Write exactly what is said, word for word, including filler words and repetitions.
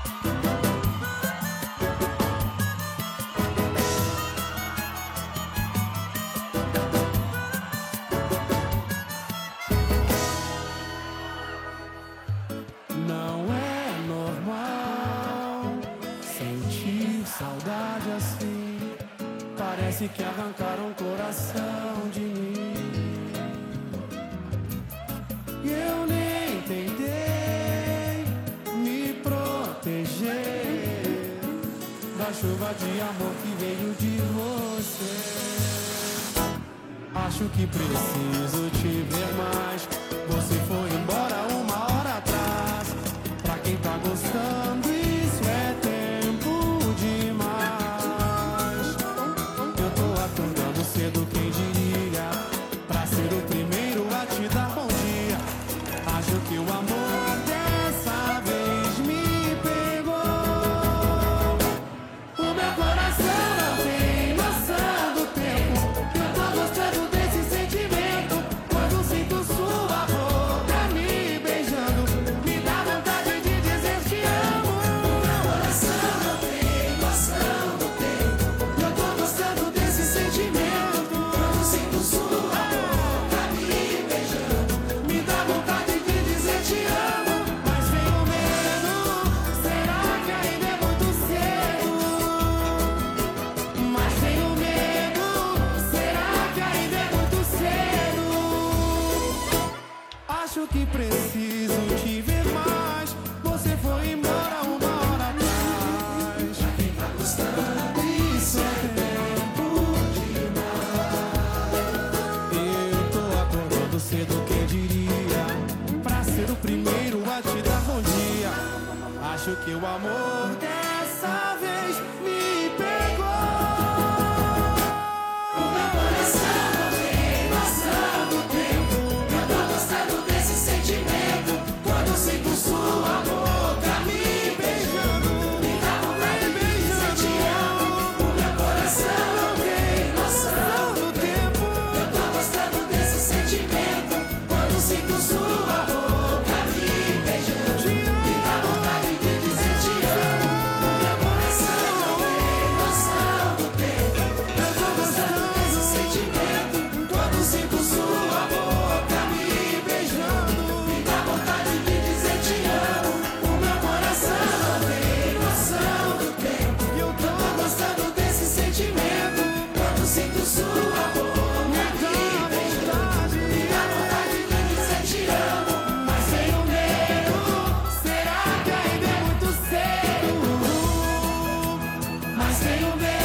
Não é normal sentir saudade assim. Parece que arrancaram o coração de mim. E eu nem tentei me proteger da chuva de amor que veio de você. Acho que preciso te ver mais. Você foi embora uma hora atrás. Pra quem tá gostando, isso é tempo demais. Eu tô acordando cedo, quem diria, pra ser o primeiro a te dar bom dia. Acho que o amor dessa vez me pegou. O meu coração não tem noção do tempo. Eu tô gostando desse sentimento. Quando sinto sua boca me beijando, me dá vontade de dizer te amo. O meu coração não tem noção do tempo. Eu tô gostando desse sentimento. Quando sinto sua boca me beijando, me dá vontade de dizer te amo. Mas tenho medo, será que ainda é muito cedo? Mas tenho medo, será que ainda é muito cedo? Acho que preciso te ver mais. Você foi embora uma hora atrás. Pra quem tá gostando, isso é tempo demais. Eu tô acordando cedo, quem diria, pra ser o primeiro a te dar bom dia. Acho que o amor dessa vez me pegou. O meu coração não tem noção do tempo. Eu tô gostando desse sentimento. Quando sinto sua boca me beijando, me dá vontade de dizer te amo. O meu coração não tem noção do tempo. Eu tô gostando desse sentimento. Quando sinto sua boca me beijando, me dá vontade de dizer te amo. O meu coração não tem noção do tempo. Eu tô gostando desse sentimento. Quando sinto sua boca me beijando, me dá vontade de dizer te amo. O meu coração não tem noção do tempo. Eu tô gostando desse sentimento. Quando sinto sua boca me beijando, me dá vontade de dizer te amo. Mas tenho medo, será que ainda é muito cedo? Mas tenho medo.